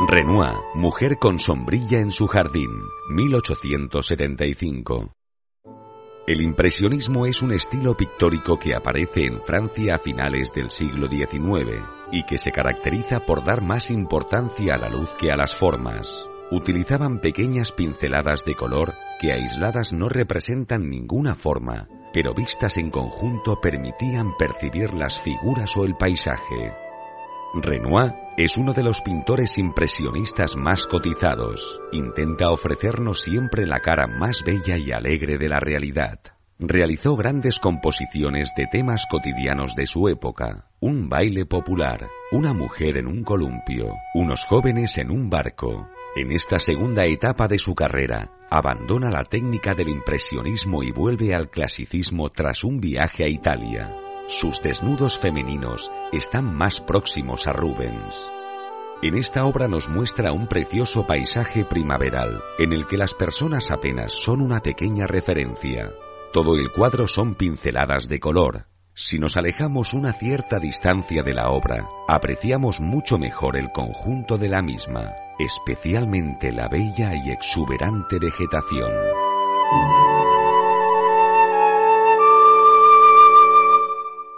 Renoir, mujer con sombrilla en su jardín, 1875. El impresionismo es un estilo pictórico que aparece en Francia a finales del siglo XIX y que se caracteriza por dar más importancia a la luz que a las formas. Utilizaban pequeñas pinceladas de color que aisladas no representan ninguna forma, pero vistas en conjunto permitían percibir las figuras o el paisaje. Renoir es uno de los pintores impresionistas más cotizados. Intenta ofrecernos siempre la cara más bella y alegre de la realidad. Realizó grandes composiciones de temas cotidianos de su época: un baile popular, una mujer en un columpio, unos jóvenes en un barco. En esta segunda etapa de su carrera, abandona la técnica del impresionismo y vuelve al clasicismo tras un viaje a Italia. Sus desnudos femeninos están más próximos a Rubens. En esta obra nos muestra un precioso paisaje primaveral, en el que las personas apenas son una pequeña referencia. Todo el cuadro son pinceladas de color. Si nos alejamos una cierta distancia de la obra, apreciamos mucho mejor el conjunto de la misma, especialmente la bella y exuberante vegetación.